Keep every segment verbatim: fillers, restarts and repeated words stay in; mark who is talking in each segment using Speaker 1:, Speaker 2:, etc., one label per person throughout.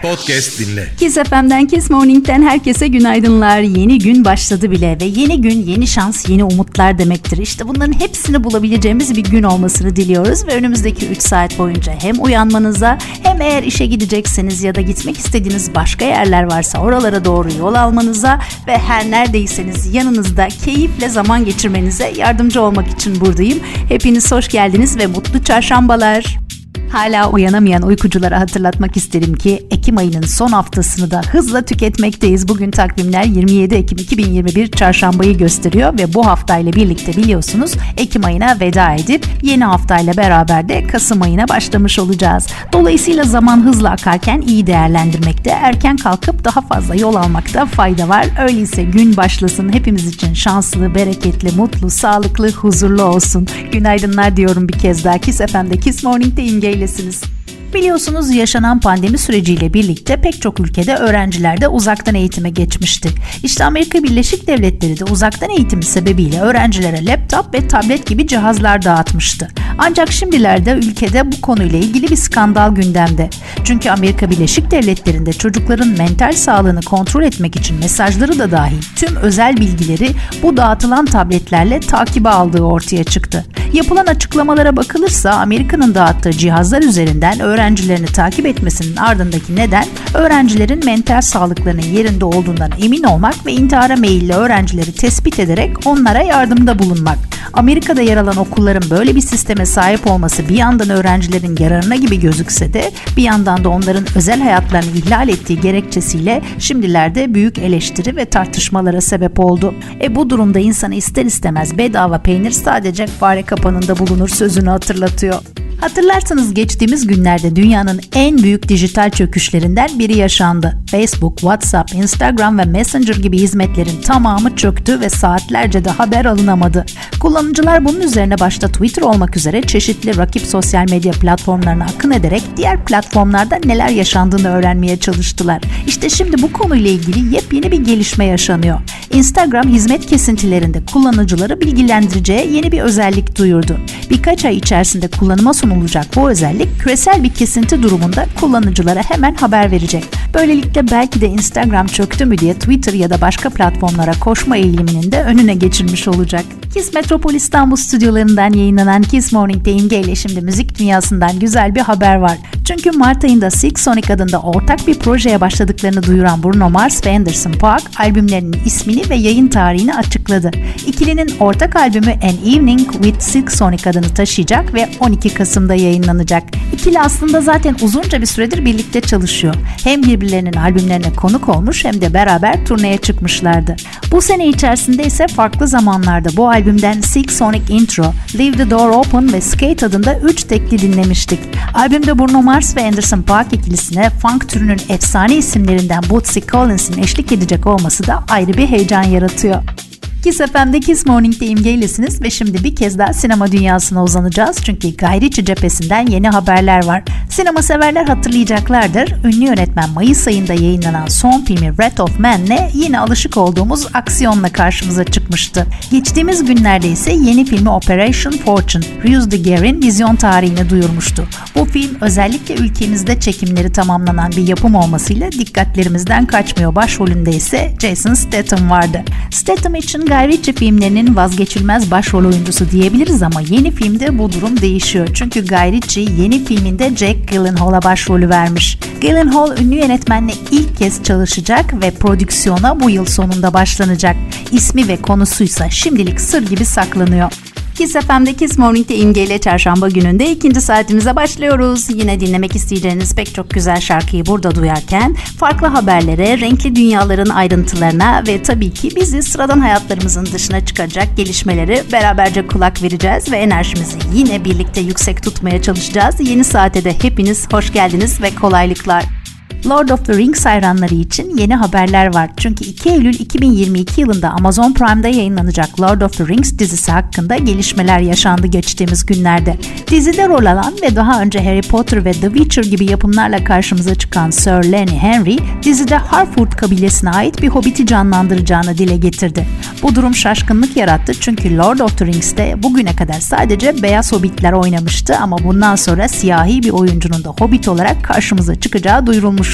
Speaker 1: Podcast dinle.
Speaker 2: Kiss F M'den, Kiss Morning'den herkese günaydınlar. Yeni gün başladı bile ve yeni gün, yeni şans, yeni umutlar demektir. İşte bunların hepsini bulabileceğimiz bir gün olmasını diliyoruz ve önümüzdeki üç saat boyunca hem uyanmanıza hem eğer işe gidecekseniz ya da gitmek istediğiniz başka yerler varsa oralara doğru yol almanıza ve her neredeyseniz yanınızda keyifle zaman geçirmenize yardımcı olmak için buradayım. Hepiniz hoş geldiniz ve mutlu çarşambalar. Hala uyanamayan uykuculara hatırlatmak isterim ki Ekim ayının son haftasını da hızla tüketmekteyiz. Bugün takvimler yirmi yedi Ekim iki bin yirmi bir çarşambayı gösteriyor ve bu haftayla birlikte biliyorsunuz Ekim ayına veda edip yeni haftayla beraber de Kasım ayına başlamış olacağız. Dolayısıyla zaman hızla akarken iyi değerlendirmekte, erken kalkıp daha fazla yol almakta fayda var. Öyleyse gün başlasın, hepimiz için şanslı, bereketli, mutlu, sağlıklı, huzurlu olsun. Günaydınlar diyorum bir kez daha. Kiss F M'de Kiss Morning'de İmge. Biliyorsunuz yaşanan pandemi süreciyle birlikte pek çok ülkede öğrenciler de uzaktan eğitime geçmişti. İşte Amerika Birleşik Devletleri de uzaktan eğitimi sebebiyle öğrencilere laptop ve tablet gibi cihazlar dağıtmıştı. Ancak şimdilerde ülkede bu konuyla ilgili bir skandal gündemde. Çünkü Amerika Birleşik Devletleri'nde çocukların mental sağlığını kontrol etmek için mesajları da dahil tüm özel bilgileri bu dağıtılan tabletlerle takibe aldığı ortaya çıktı. Yapılan açıklamalara bakılırsa Amerika'nın dağıttığı cihazlar üzerinden öğrencilerini takip etmesinin ardındaki neden öğrencilerin mental sağlıklarının yerinde olduğundan emin olmak ve intihara meyilli öğrencileri tespit ederek onlara yardımda bulunmak. Amerika'da yer alan okulların böyle bir sisteme sahip olması bir yandan öğrencilerin yararına gibi gözükse de bir yandan da onların özel hayatlarını ihlal ettiği gerekçesiyle şimdilerde büyük eleştiri ve tartışmalara sebep oldu. E bu durumda insanı ister istemez bedava peynir sadece fare kapanında bulunur sözünü hatırlatıyor. Hatırlarsanız geçtiğimiz günlerde dünyanın en büyük dijital çöküşlerinden biri yaşandı. Facebook, WhatsApp, Instagram ve Messenger gibi hizmetlerin tamamı çöktü ve saatlerce de haber alınamadı. Kullanıcılar bunun üzerine başta Twitter olmak üzere çeşitli rakip sosyal medya platformlarına akın ederek diğer platformlarda neler yaşandığını öğrenmeye çalıştılar. İşte şimdi bu konuyla ilgili yepyeni bir gelişme yaşanıyor. Instagram hizmet kesintilerinde kullanıcıları bilgilendireceği yeni bir özellik duyurdu. Birkaç ay içerisinde kullanıma sunulacak bu özellik küresel bir kesinti durumunda kullanıcılara hemen haber verecek. Böylelikle belki de Instagram çöktü mü diye Twitter ya da başka platformlara koşma eğiliminin de önüne geçilmiş olacak. Kiss Metropol İstanbul stüdyolarından yayınlanan Kiss Morning'de İmge ile şimdi müzik dünyasından güzel bir haber var. Çünkü Mart ayında Silk Sonic adında ortak bir projeye başladıklarını duyuran Bruno Mars ve Anderson .Paak albümlerinin ismini ve yayın tarihini açıkladı. İkilinin ortak albümü An Evening with Silk Sonic adını taşıyacak ve on iki Kasım'da yayınlanacak. İkili aslında zaten uzunca bir süredir birlikte çalışıyor. Hem birbirlerinin albümlerine konuk olmuş hem de beraber turneye çıkmışlardı. Bu sene içerisinde ise farklı zamanlarda bu albümden Silk Sonic Intro, Leave the Door Open ve Skate adında üç tekli dinlemiştik. Albümde Bruno Mars ve Anderson .Paak ikilisine funk türünün efsane isimlerinden Bootsy Collins'in eşlik edecek olması da ayrı bir heyecan yaratıyor. Kiss F M'de Kiss Morning'de İmge'ylesiniz ve şimdi bir kez daha sinema dünyasına uzanacağız çünkü Guy Ritchie cephesinden yeni haberler var. Sinema severler hatırlayacaklardır. Ünlü yönetmen Mayıs ayında yayınlanan son filmi Wrath of Man'le yine alışık olduğumuz aksiyonla karşımıza çıkmıştı. Geçtiğimiz günlerde ise yeni filmi Operation Fortune, Ruse de Guerre'in vizyon tarihini duyurmuştu. Bu film özellikle ülkemizde çekimleri tamamlanan bir yapım olmasıyla dikkatlerimizden kaçmıyor. Başrolünde ise Jason Statham vardı. Statham için Guy Ritchie filmlerinin vazgeçilmez başrol oyuncusu diyebiliriz ama yeni filmde bu durum değişiyor. Çünkü Guy Ritchie yeni filminde Jack Gyllenhaal'a başrolü vermiş. Gyllenhaal ünlü yönetmenle ilk kez çalışacak ve prodüksiyona bu yıl sonunda başlanacak. İsmi ve konusuysa şimdilik sır gibi saklanıyor. Kiss F M'de Kiss Morning'de İmge ile çarşamba gününde ikinci saatimize başlıyoruz. Yine dinlemek isteyeceğiniz pek çok güzel şarkıyı burada duyarken farklı haberlere, renkli dünyaların ayrıntılarına ve tabii ki bizi sıradan hayatlarımızın dışına çıkacak gelişmeleri beraberce kulak vereceğiz ve enerjimizi yine birlikte yüksek tutmaya çalışacağız. Yeni saate de hepiniz hoş geldiniz ve kolaylıklar. Lord of the Rings hayranları için yeni haberler var. Çünkü iki Eylül iki bin yirmi iki yılında Amazon Prime'da yayınlanacak Lord of the Rings dizisi hakkında gelişmeler yaşandı geçtiğimiz günlerde. Dizide rol alan ve daha önce Harry Potter ve The Witcher gibi yapımlarla karşımıza çıkan Sir Lenny Henry, dizide Harfoot kabilesine ait bir hobbiti canlandıracağını dile getirdi. Bu durum şaşkınlık yarattı çünkü Lord of the Rings'te bugüne kadar sadece beyaz hobbitler oynamıştı ama bundan sonra siyahi bir oyuncunun da hobbit olarak karşımıza çıkacağı duyurulmuş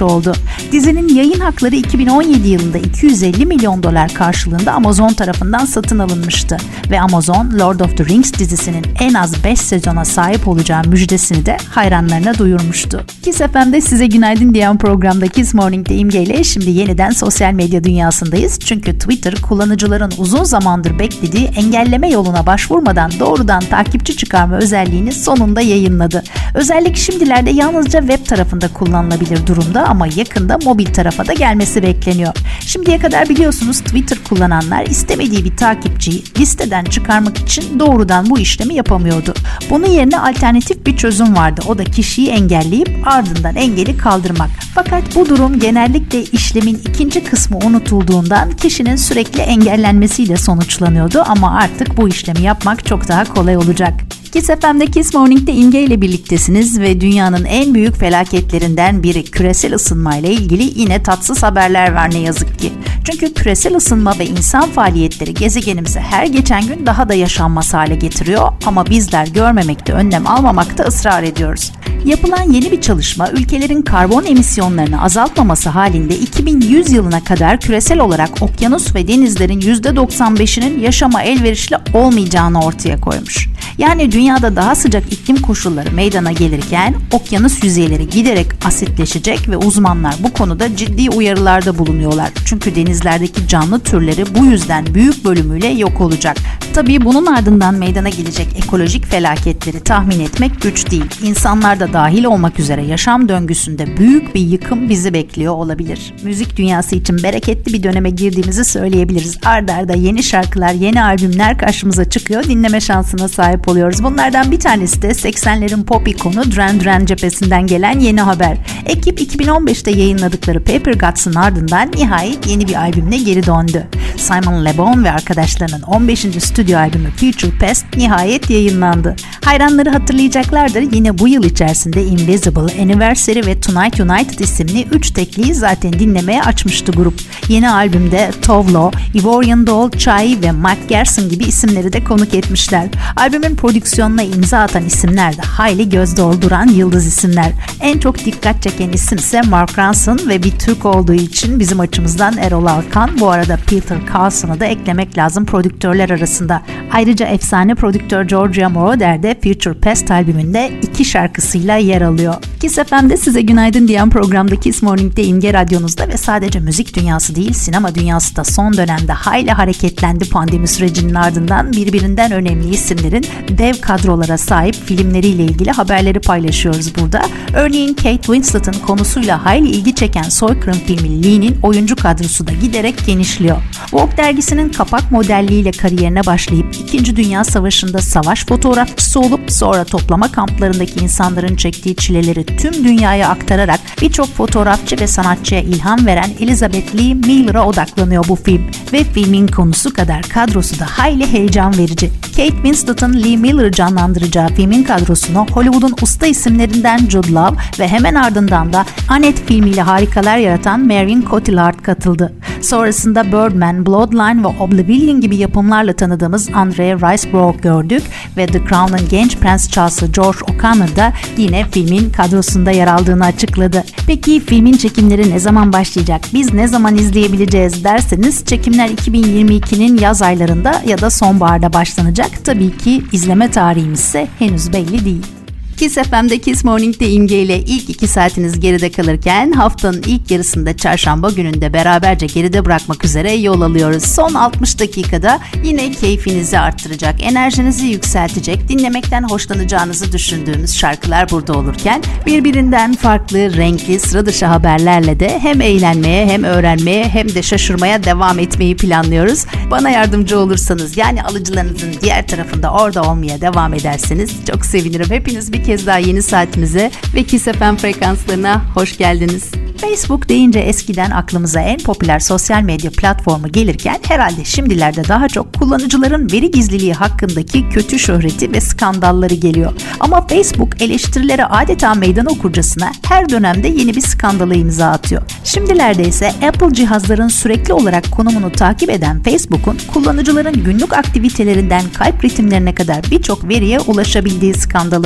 Speaker 2: başı oldu. Dizinin yayın hakları iki bin on yedi yılında iki yüz elli milyon dolar karşılığında Amazon tarafından satın alınmıştı ve Amazon, Lord of the Rings dizisinin en az beş sezona sahip olacağı müjdesini de hayranlarına duyurmuştu. Kiss F M'de size günaydın diyen programda Kiss Morning'de İmge ile şimdi yeniden sosyal medya dünyasındayız. Çünkü Twitter kullanıcıların uzun zamandır beklediği engelleme yoluna başvurmadan doğrudan takipçi çıkarma özelliğini sonunda yayınladı. Özellik şimdilerde yalnızca web tarafında kullanılabilir durumda ama yakında mobil tarafa da gelmesi bekleniyor. Şimdiye kadar biliyorsunuz Twitter kullananlar istemediği bir takipçiyi listeden çıkarmak için doğrudan bu işlemi yapamıyordu. Bunun yerine alternatif bir çözüm vardı. O da kişiyi engelleyip ardından engeli kaldırmak. Fakat bu durum genellikle işlemin ikinci kısmı unutulduğundan kişinin sürekli engellenmesiyle sonuçlanıyordu ama artık bu işlemi yapmak çok daha kolay olacak. Kiss F M'de Kiss Morning'de İmge ile birliktesiniz ve dünyanın en büyük felaketlerinden biri küresel ısınma ile ilgili yine tatsız haberler var ne yazık ki. Çünkü küresel ısınma ve insan faaliyetleri gezegenimizi her geçen gün daha da yaşanmaz hale getiriyor ama bizler görmemekte, önlem almamakta ısrar ediyoruz. Yapılan yeni bir çalışma ülkelerin karbon emisyonlarını azaltmaması halinde iki bin yüz yılına kadar küresel olarak okyanus ve denizlerin yüzde doksan beşinin yaşama elverişli olmayacağını ortaya koymuş. Yani dünyada daha sıcak iklim koşulları meydana gelirken okyanus yüzeyleri giderek asitleşecek ve uzmanlar bu konuda ciddi uyarılarda bulunuyorlar. Çünkü denizlerdeki canlı türleri bu yüzden büyük bölümüyle yok olacak. Tabii bunun ardından meydana gelecek ekolojik felaketleri tahmin etmek güç değil. İnsanlar da dahil olmak üzere yaşam döngüsünde büyük bir yıkım bizi bekliyor olabilir. Müzik dünyası için bereketli bir döneme girdiğimizi söyleyebiliriz. Arda arda yeni şarkılar, yeni albümler karşımıza çıkıyor. Dinleme şansına sahip oluyoruz. Bunlardan bir tanesi de seksenlerin pop ikonu Duran Duran cephesinden gelen yeni haber. Ekip iki bin on beşte yayınladıkları Paper Guts'ın ardından nihayet yeni bir albümle geri döndü. Simon Le Bon ve arkadaşlarının on beşinci stüdyo albümü Future Past nihayet yayınlandı. Hayranları hatırlayacaklardır, yine bu yıl içerisinde Invisible, Anniversary ve Tonight United isimli üç tekliyi zaten dinlemeye açmıştı grup. Yeni albümde Tove Lo, Ivorian Doll, Chai ve Mike Garson gibi isimleri de konuk etmişler. Albümün prodüksiyonuna imza atan isimler de hayli göz dolduran yıldız isimler. En çok dikkat çeken isim ise Mark Ronson ve bir Türk olduğu için bizim açımızdan Erol Alkan. Bu arada Peter Carlson'ı da eklemek lazım prodüktörler arasında. Ayrıca efsane prodüktör Giorgio Moroder de Future Past albümünde iki şarkısıyla yer alıyor. Kiss F M'de size günaydın diyen programda Kiss Morning'de İmge Radyonuzda ve sadece müzik dünyası değil sinema dünyası da son dönemde hayli hareketlendi pandemi sürecinin ardından birbirinden önemli isimlerin dev kadrolara sahip filmleriyle ilgili haberleri paylaşıyoruz burada. Örneğin Kate Winslet'ın konusuyla hayli ilgi çeken soykırım filmi Lee'nin oyuncu kadrosu da giderek genişliyor. Vogue dergisinin kapak modelliğiyle kariyerine başlayıp İkinci Dünya Savaşı'nda savaş fotoğrafçısı olup sonra toplama kamplarındaki insanların çektiği çileleri tüm dünyaya aktararak birçok fotoğrafçı ve sanatçıya ilham veren Elizabeth Lee Miller'a odaklanıyor bu film ve filmin konusu kadar kadrosu da hayli heyecan verici. Kate Winslet'ın Lee Miller'ı canlandıracağı filmin kadrosuna Hollywood'un usta isimlerinden Jude Law ve hemen ardından da Annette filmiyle harikalar yaratan Marion Cotillard katıldı. Sonrasında Birdman, Bloodline ve Oblivion gibi yapımlarla tanıdığımız Andrea Riseborough gördük ve The Crown'un genç Prens Charles'ı George O'Connor da yine filmin kadrosunda yer aldığını açıkladı. Peki filmin çekimleri ne zaman başlayacak? Biz ne zaman izleyebileceğiz derseniz çekimler iki bin yirmi ikinin yaz aylarında ya da sonbaharda başlanacak. Tabii ki izleme tarihimiz ise henüz belli değil. Kiss F M'de Kiss Morning'de İmge ile ilk iki saatiniz geride kalırken haftanın ilk yarısında çarşamba gününde beraberce geride bırakmak üzere yol alıyoruz. Son altmış dakikada yine keyfinizi arttıracak, enerjinizi yükseltecek, dinlemekten hoşlanacağınızı düşündüğümüz şarkılar burada olurken birbirinden farklı, renkli, sıra dışı haberlerle de hem eğlenmeye hem öğrenmeye hem de şaşırmaya devam etmeyi planlıyoruz. Bana yardımcı olursanız, yani alıcılarınızın diğer tarafında orada olmaya devam ederseniz çok sevinirim. Hepiniz bir kez daha yeni saatimize ve Kiss F M frekanslarına hoş geldiniz. Facebook deyince eskiden aklımıza en popüler sosyal medya platformu gelirken herhalde şimdilerde daha çok kullanıcıların veri gizliliği hakkındaki kötü şöhreti ve skandalları geliyor. Ama Facebook eleştirilere adeta meydan okurcasına her dönemde yeni bir skandala imza atıyor. Şimdilerde ise Apple cihazların sürekli olarak konumunu takip eden Facebook'un kullanıcıların günlük aktivitelerinden kalp ritimlerine kadar birçok veriye ulaşabildiği skandalı ortaya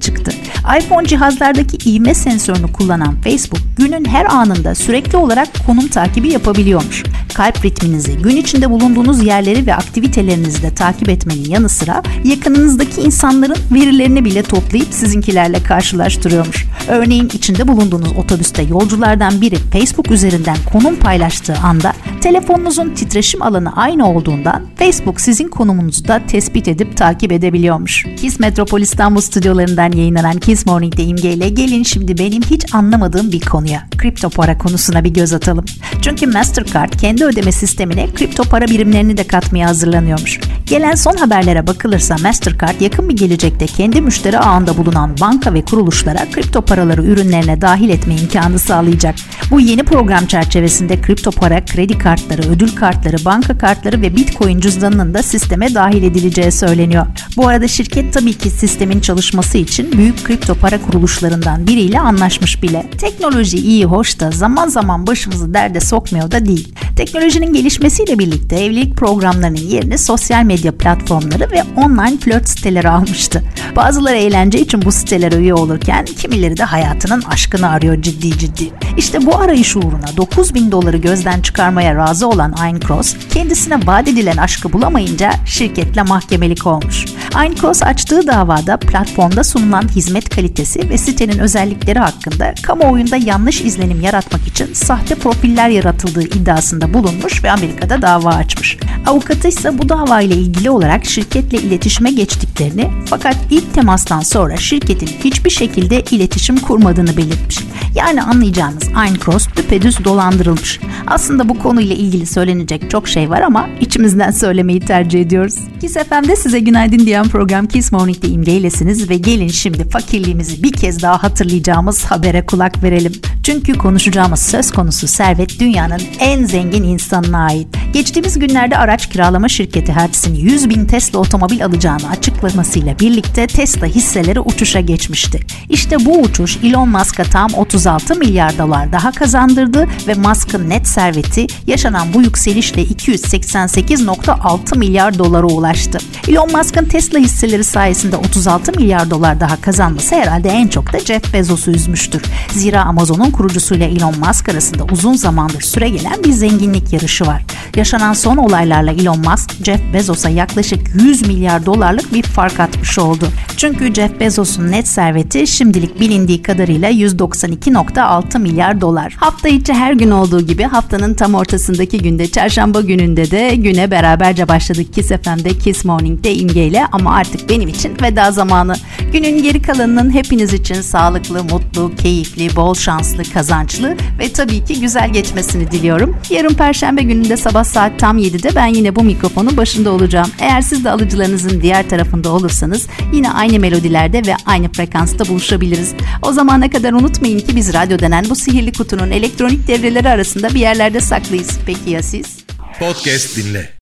Speaker 2: çıktı. iPhone cihazlardaki ivme sensörünü kullanan Facebook, günün her anında sürekli olarak konum takibi yapabiliyormuş. Kalp ritminizi, gün içinde bulunduğunuz yerleri ve aktivitelerinizi de takip etmenin yanı sıra yakınınızdaki insanların verilerini bile toplayıp sizinkilerle karşılaştırıyormuş. Örneğin içinde bulunduğunuz otobüste yolculardan biri Facebook üzerinden konum paylaştığı anda telefonunuzun titreşim alanı aynı olduğundan Facebook sizin konumunuzu da tespit edip takip edebiliyormuş. Kiss Metropol İstanbul stüdyolarından yayınlanan Kiss Morning'de İmge ile gelin şimdi benim hiç anlamadığım bir konuya, kripto para konusuna bir göz atalım. Çünkü Mastercard kendi ödeme sistemine kripto para birimlerini de katmaya hazırlanıyormuş. Gelen son haberlere bakılırsa Mastercard yakın bir gelecekte kendi müşteri ağında bulunan banka ve kuruluşlara kripto paraları ürünlerine dahil etme imkanı sağlayacak. Bu yeni program çerçevesinde kripto para, kredi kartları, ödül kartları, banka kartları ve Bitcoin cüzdanının da sisteme dahil edileceği söyleniyor. Bu arada şirket tabii ki sistemin çalışması için büyük kripto para kuruluşlarından biriyle anlaşmış bile. Teknoloji iyi hoş da zaman zaman başımızı derde sokmuyor da değil. Teknolojinin gelişmesiyle birlikte evlilik programlarının yerini sosyal medya platformları ve online flört siteleri almıştı. Bazıları eğlence için bu sitelere üye olurken kimileri de hayatının aşkını arıyor ciddi ciddi. İşte bu arayış uğruna dokuz bin doları gözden çıkarmaya razı olan Ayn Cross, kendisine vaat edilen aşkı bulamayınca şirketle mahkemelik olmuş. Ayn Cross açtığı davada platformda sunulan hizmet kalitesi ve sitenin özellikleri hakkında kamuoyunda yanlış izlenim yaratmak için sahte profiller yaratıldığı iddiasında bulunmuş ve Amerika'da dava açmış. Avukatı ise bu dava ile ilgili olarak şirketle iletişime geçtiklerini fakat ilk temastan sonra şirketin hiçbir şekilde iletişim kurmadığını belirtmiş. Yani anlayacağınız Ayn Cross düpedüz dolandırılmış. Aslında bu konuyla ilgili söylenecek çok şey var ama içimizden söylemeyi tercih ediyoruz. Kiss F M'de size günaydın diyen program Kiss Morning'de İmge'ylesiniz ve gelin şimdi fakirliğimizi bir kez daha hatırlayacağımız habere kulak verelim. Çünkü konuşacağımız söz konusu servet dünyanın en zengin insanına ait. Geçtiğimiz günlerde araç kiralama şirketi Hertz'in yüz bin Tesla otomobil alacağını açıklamasıyla birlikte Tesla hisseleri uçuşa geçmişti. İşte bu uçuş Elon Musk'a tam otuz altı milyar dolar daha kazandırdı ve Musk'ın net serveti yaşanan bu yükselişle iki yüz seksen sekiz virgül altı milyar dolara ulaştı. Elon Musk'ın Tesla hisseleri sayesinde otuz altı milyar dolar daha kazanması herhalde en çok da Jeff Bezos'u üzmüştür. Zira Amazon'un kurucusuyla Elon Musk arasında uzun zamandır süregelen bir zenginlik yarışı var. Yaşanan son olaylarla Elon Musk, Jeff Bezos'a yaklaşık yüz milyar dolarlık bir fark atmış oldu. Çünkü Jeff Bezos'un net serveti şimdilik bilindiği kadarıyla yüz doksan iki virgül altı milyar dolar. Hafta içi her gün olduğu gibi haftanın tam ortasındaki günde, çarşamba gününde de güne beraberce başladık Kiss F M'de Kiss Morning'de İmge ile, ama artık benim için veda zamanı. Günün geri kalanının hepiniz için sağlıklı, mutlu, keyifli, bol şanslı, kazançlı ve tabii ki güzel geçmesini diliyorum. Yarın Perşembe gününde sabah saat tam yedide ben yine bu mikrofonun başında olacağım. Eğer siz de alıcılarınızın diğer tarafında olursanız yine aynı melodilerde ve aynı frekansta buluşabiliriz. O zamana kadar unutmayın ki biz radyo denen bu sihirli kutunun elektronik devreleri arasında bir yerlerde saklıyız. Peki ya siz?
Speaker 1: Podcast dinle.